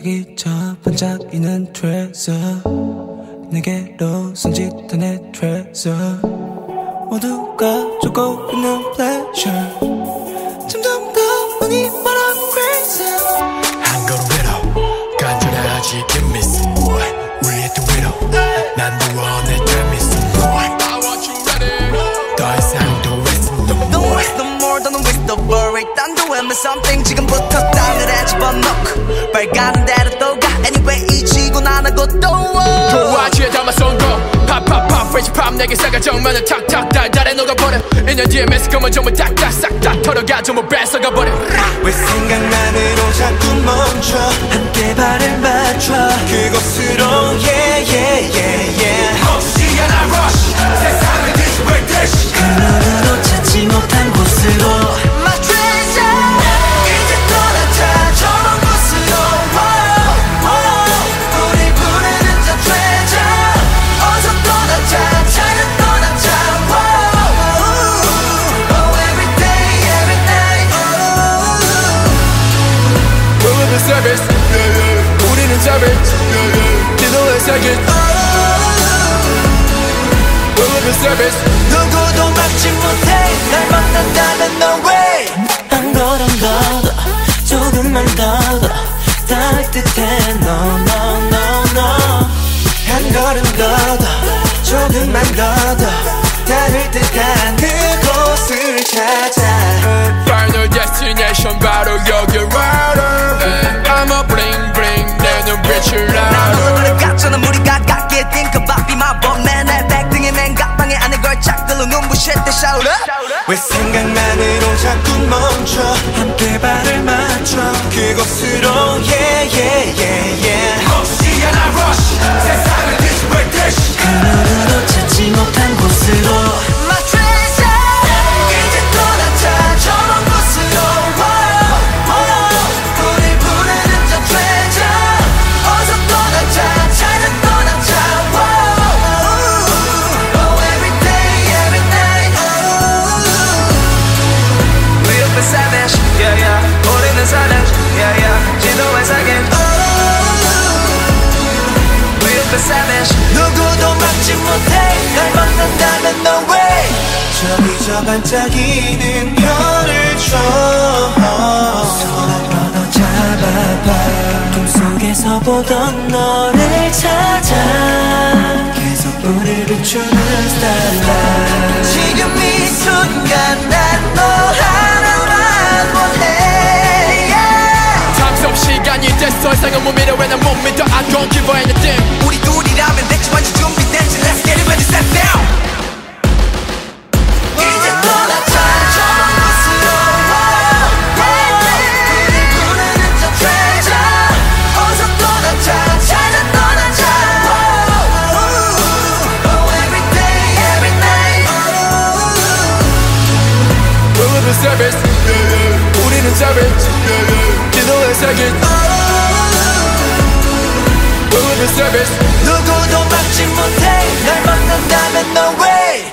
여기저 반짝이는 트레서 내게로 손짓한 내 트레서 모두가 쫓고 있는 pleasure 점점 더 많이 말아 crazy 한 걸음 위로 간절하지 give me some more 우리의 또 위로 난 누워 내 tell me some more I want you ready 더 이상 don't waste no more Don't waste no more don't waste the worry 딴 도에면 something 지금부터 땅을 집어넣고 빨간 대로 또 가 anyway 이 지구 안 하고 또 좋아지에 담아 손고 팝팝팝 fresh 팝 내게 싸가 정면을 탁탁 달달해 녹아버려 1년 뒤에 매스컴은 전부 딱딱 싹 다 털어가 전부 뺏어가버려 왜 생각만으로 자꾸 멈춰 함께 발을 맞춰 그곳으로 yeah yeah yeah yeah 혹시 하나 rush 세상을 뒤집을 듯이 그 누구도 찾지 못한 곳으로 My treasure 이제 떠나자 저런 곳으로 우리 부르는 저 treasure 어서 떠나자 차를 떠나자 Oh every day every night We're the service 우리는 savage 기도의 세계 We're the service 누구도 막지 못해 날 막는다면 no way 한 걸음 더 조금만 더 닿을 듯해 no no no no 한 걸음 더 조금만 더 닿을 듯한 그곳을 찾아 Final destination 바로 여기 right I'm a bling bling 내 눈빛을 나 너무 알아 노력했잖아 우리가 같게 think about be my boy man 내 백등의 맨가방에 안에 걸착들로 눈부실 때 shout up 왜 생각만으로 자꾸 멈춰 함께 발을 맞춰 그곳으로 yeah yeah yeah yeah 혹시 하나 rush 세상을 뒤집을 듯이 그 누구도 찾지 못한 곳으로 My treasure 이제 떠나자 저런 곳으로 우리 부르는 저 treasure 어서 떠나자 차를 떠나자 Oh every day every night We up a savage yeah yeah 우리는 savage yeah yeah 지도의 세계 We up a savage 누구도 막지 못해 날 막는다면 no way 저기 저 반짝이는 별을 줘 손을 뻗어 잡아봐 꿈속에서 보던 너를 찾아 계속 우릴 비추는 starlight 지금 이 순간 난 너 하나만 원해 잠시 시간이 됐어 이상은 못 믿어 왜 난 못 믿어 I don't give a anything 우리 둘이라면 대충 완전 준비됐지 Let's get it ready set down 이제 떠나자 저런 곳으로 우리 부르는 저 treasure 어서 떠나자 차를 떠나자 Oh every day every night We're the service 우리는 savage 기도의 세계 We're the service 누구도 막지 못해 날 막는다면 no way